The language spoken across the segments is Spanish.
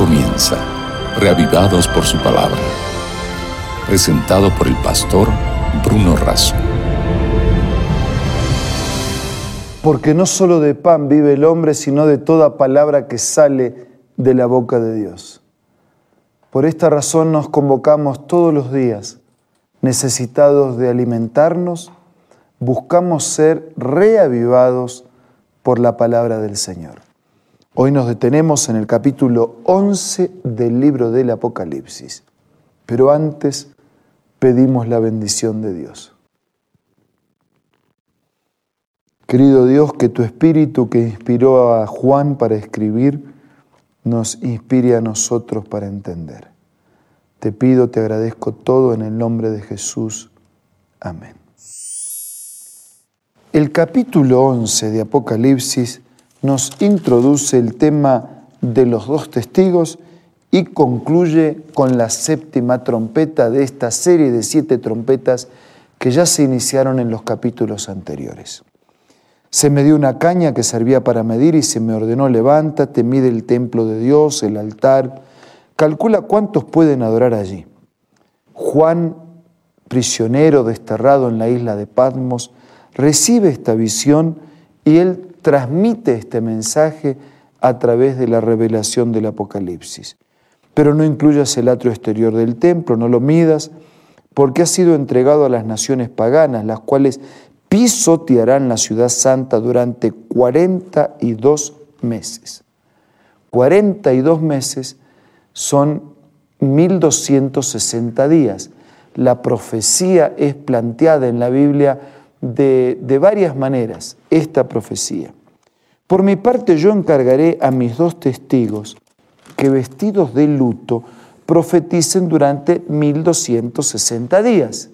comienza, reavivados por su palabra. Presentado por el pastor Bruno Razo. Porque no solo de pan vive el hombre, sino de toda palabra que sale de la boca de Dios. Por esta razón nos convocamos todos los días, necesitados de alimentarnos, buscamos ser reavivados por la palabra del Señor. Hoy nos detenemos en el capítulo 11 del libro del Apocalipsis, pero antes pedimos la bendición de Dios. Querido Dios, que tu Espíritu que inspiró a Juan para escribir, nos inspire a nosotros para entender. Te pido, te agradezco todo en el nombre de Jesús. Amén. El capítulo 11 de Apocalipsis nos introduce el tema de los dos testigos y concluye con la séptima trompeta de esta serie de 7 trompetas que ya se iniciaron en los capítulos anteriores. Se me dio una caña que servía para medir y se me ordenó: levántate, mide el templo de Dios, el altar, calcula cuántos pueden adorar allí. Juan, prisionero desterrado en la isla de Patmos, recibe esta visión y él transmite este mensaje a través de la revelación del Apocalipsis. Pero no incluyas el atrio exterior del templo, no lo midas, porque ha sido entregado a las naciones paganas, las cuales pisotearán la ciudad santa durante 42 meses. 42 meses son 1260 días. La profecía es planteada en la Biblia de varias maneras, esta profecía. Por mi parte, yo encargaré a mis 2 testigos que, vestidos de luto, profeticen durante 1260 días.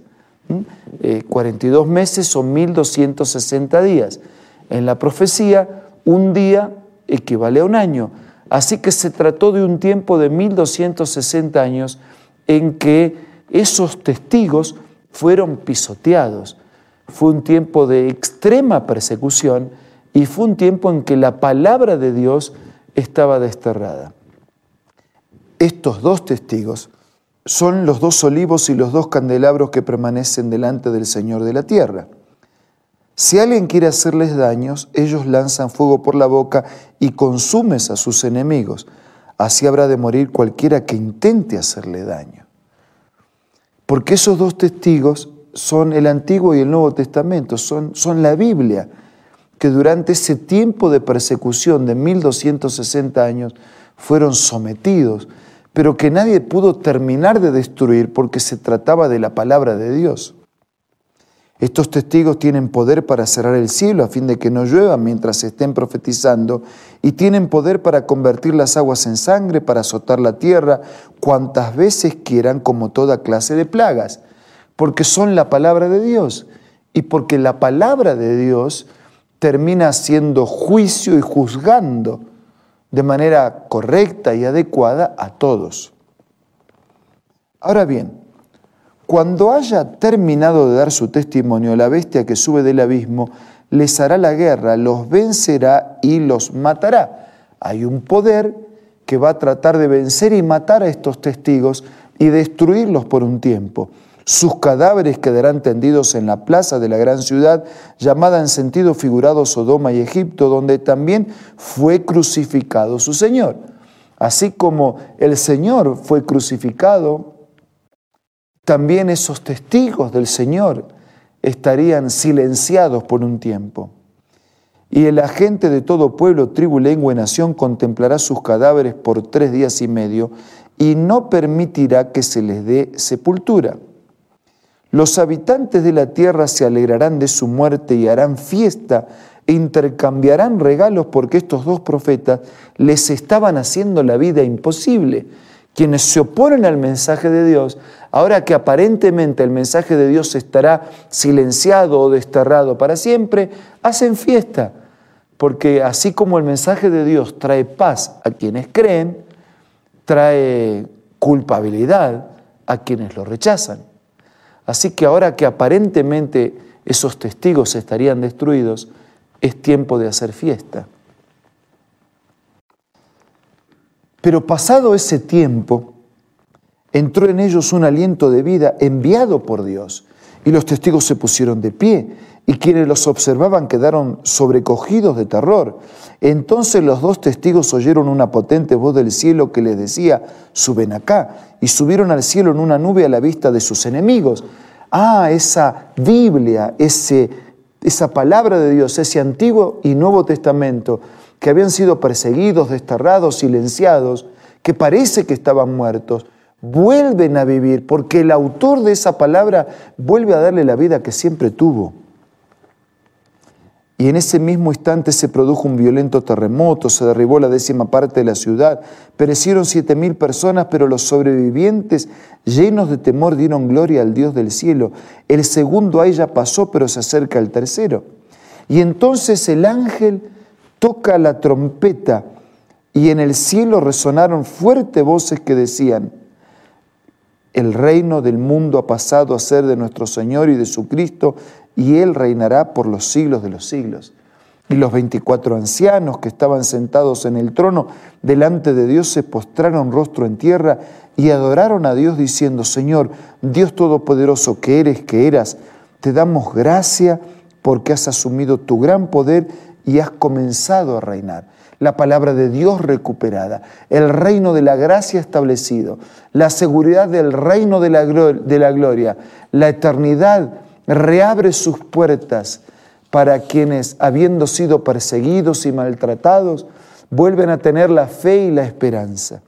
42 meses son 1260 días. En la profecía, un día equivale a un año. Así que se trató de un tiempo de 1260 años en que esos testigos fueron pisoteados. Fue un tiempo de extrema persecución y fue un tiempo en que la palabra de Dios estaba desterrada. Estos 2 testigos son los 2 olivos y los 2 candelabros que permanecen delante del Señor de la tierra. Si alguien quiere hacerles daños, ellos lanzan fuego por la boca y consumes a sus enemigos. Así habrá de morir cualquiera que intente hacerle daño. Porque esos 2 testigos son el Antiguo y el Nuevo Testamento, son la Biblia, que durante ese tiempo de persecución de 1260 años fueron sometidos, pero que nadie pudo terminar de destruir porque se trataba de la palabra de Dios. Estos testigos tienen poder para cerrar el cielo a fin de que no llueva mientras estén profetizando, y tienen poder para convertir las aguas en sangre, para azotar la tierra cuantas veces quieran, como toda clase de plagas, porque son la palabra de Dios y porque la palabra de Dios termina haciendo juicio y juzgando de manera correcta y adecuada a todos. Ahora bien, cuando haya terminado de dar su testimonio, la bestia que sube del abismo les hará la guerra, los vencerá y los matará. Hay un poder que va a tratar de vencer y matar a estos testigos y destruirlos por un tiempo. Sus cadáveres quedarán tendidos en la plaza de la gran ciudad, llamada en sentido figurado Sodoma y Egipto, donde también fue crucificado su Señor. Así como el Señor fue crucificado, también esos testigos del Señor estarían silenciados por un tiempo. Y la gente de todo pueblo, tribu, lengua y nación contemplará sus cadáveres por 3 días y medio y no permitirá que se les dé sepultura. Los habitantes de la tierra se alegrarán de su muerte y harán fiesta e intercambiarán regalos porque estos 2 profetas les estaban haciendo la vida imposible. Quienes se oponen al mensaje de Dios, ahora que aparentemente el mensaje de Dios estará silenciado o desterrado para siempre, hacen fiesta. Porque así como el mensaje de Dios trae paz a quienes creen, trae culpabilidad a quienes lo rechazan. Así que ahora que aparentemente esos testigos estarían destruidos, es tiempo de hacer fiesta. Pero pasado ese tiempo, entró en ellos un aliento de vida enviado por Dios, y los testigos se pusieron de pie, y quienes los observaban quedaron sobrecogidos de terror. Entonces los dos testigos oyeron una potente voz del cielo que les decía: suben acá, y subieron al cielo en una nube a la vista de sus enemigos. Esa Biblia, esa palabra de Dios, ese Antiguo y Nuevo Testamento, que habían sido perseguidos, desterrados, silenciados, que parece que estaban muertos, vuelven a vivir, porque el autor de esa palabra vuelve a darle la vida que siempre tuvo. Y en ese mismo instante se produjo un violento terremoto, se derribó la 10ª parte de la ciudad, perecieron 7.000 personas, pero los sobrevivientes, llenos de temor, dieron gloria al Dios del cielo. El segundo ay ya pasó, pero se acerca el tercero. Y entonces el ángel toca la trompeta, y en el cielo resonaron fuertes voces que decían: el reino del mundo ha pasado a ser de nuestro Señor y de su Cristo, y Él reinará por los siglos de los siglos. Y los 24 ancianos que estaban sentados en el trono delante de Dios se postraron rostro en tierra y adoraron a Dios diciendo: Señor, Dios Todopoderoso que eres, que eras, te damos gracia porque has asumido tu gran poder y has comenzado a reinar. La palabra de Dios recuperada, el reino de la gracia establecido, la seguridad del reino de la gloria, la eternidad reabre sus puertas para quienes, habiendo sido perseguidos y maltratados, vuelven a tener la fe y la esperanza.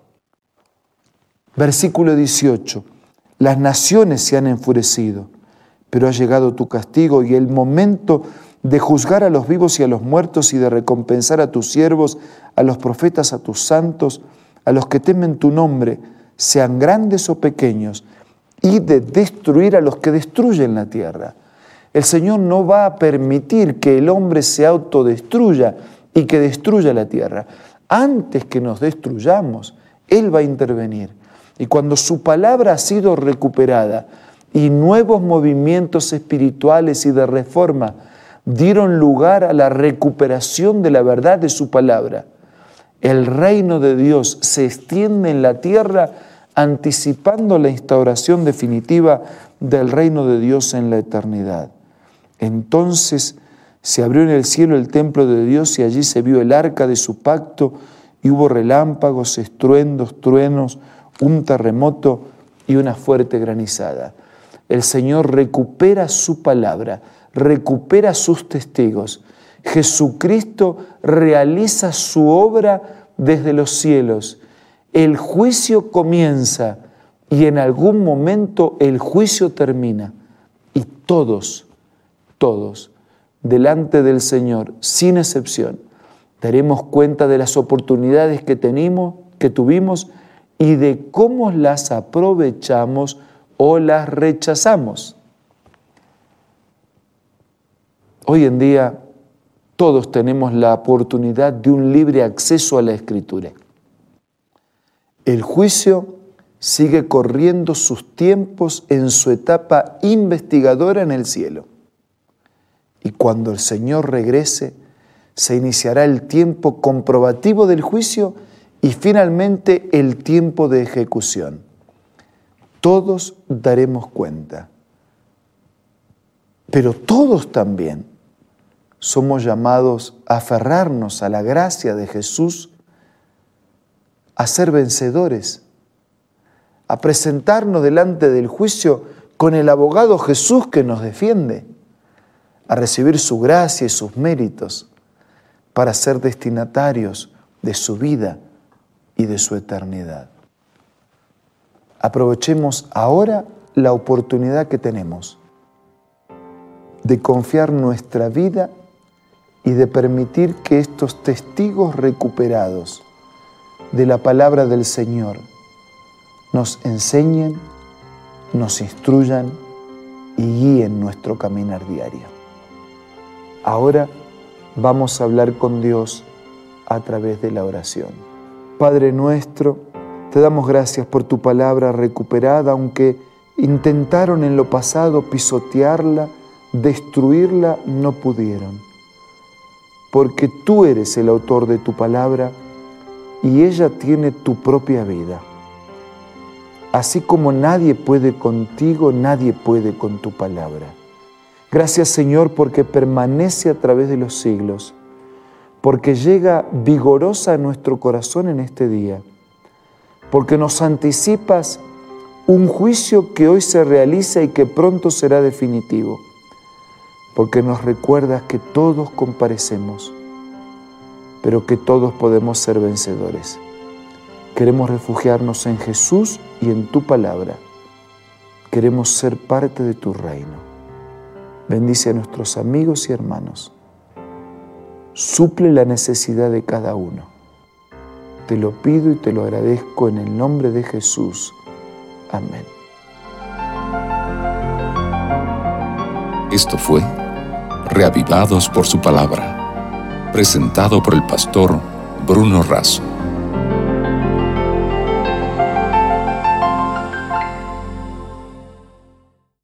Versículo 18. Las naciones se han enfurecido, pero ha llegado tu castigo y el momento de juzgar a los vivos y a los muertos y de recompensar a tus siervos, a los profetas, a tus santos, a los que temen tu nombre, sean grandes o pequeños, y de destruir a los que destruyen la tierra. El Señor no va a permitir que el hombre se autodestruya y que destruya la tierra. Antes que nos destruyamos, Él va a intervenir. Y cuando su palabra ha sido recuperada y nuevos movimientos espirituales y de reforma dieron lugar a la recuperación de la verdad de su palabra, el reino de Dios se extiende en la tierra, anticipando la instauración definitiva del reino de Dios en la eternidad. Entonces se abrió en el cielo el templo de Dios y allí se vio el arca de su pacto y hubo relámpagos, estruendos, truenos, un terremoto y una fuerte granizada. El Señor recupera su palabra, recupera sus testigos. Jesucristo realiza su obra desde los cielos. El juicio comienza y en algún momento el juicio termina. Y todos, delante del Señor, sin excepción, daremos cuenta de las oportunidades que tuvimos y de cómo las aprovechamos o las rechazamos. Hoy en día todos tenemos la oportunidad de un libre acceso a la Escritura. El juicio sigue corriendo sus tiempos en su etapa investigadora en el cielo. Y cuando el Señor regrese, se iniciará el tiempo comprobativo del juicio y finalmente el tiempo de ejecución. Todos daremos cuenta, pero todos también somos llamados a aferrarnos a la gracia de Jesús, a ser vencedores, a presentarnos delante del juicio con el abogado Jesús que nos defiende, a recibir su gracia y sus méritos para ser destinatarios de su vida y de su eternidad. Aprovechemos ahora la oportunidad que tenemos de confiar nuestra vida y de permitir que estos testigos recuperados de la palabra del Señor nos enseñen, nos instruyan y guíen nuestro caminar diario. Ahora vamos a hablar con Dios a través de la oración. Padre nuestro, te damos gracias por tu palabra recuperada, aunque intentaron en lo pasado pisotearla, destruirla, no pudieron. Porque tú eres el autor de tu palabra, y ella tiene tu propia vida. Así como nadie puede contigo, nadie puede con tu palabra. Gracias, Señor, porque permanece a través de los siglos, porque llega vigorosa a nuestro corazón en este día, porque nos anticipas un juicio que hoy se realiza y que pronto será definitivo, porque nos recuerdas que todos comparecemos, pero que todos podemos ser vencedores. Queremos refugiarnos en Jesús y en tu palabra. Queremos ser parte de tu reino. Bendice a nuestros amigos y hermanos. Suple la necesidad de cada uno. Te lo pido y te lo agradezco en el nombre de Jesús. Amén. Esto fue Reavivados por su palabra, presentado por el pastor Bruno Razo.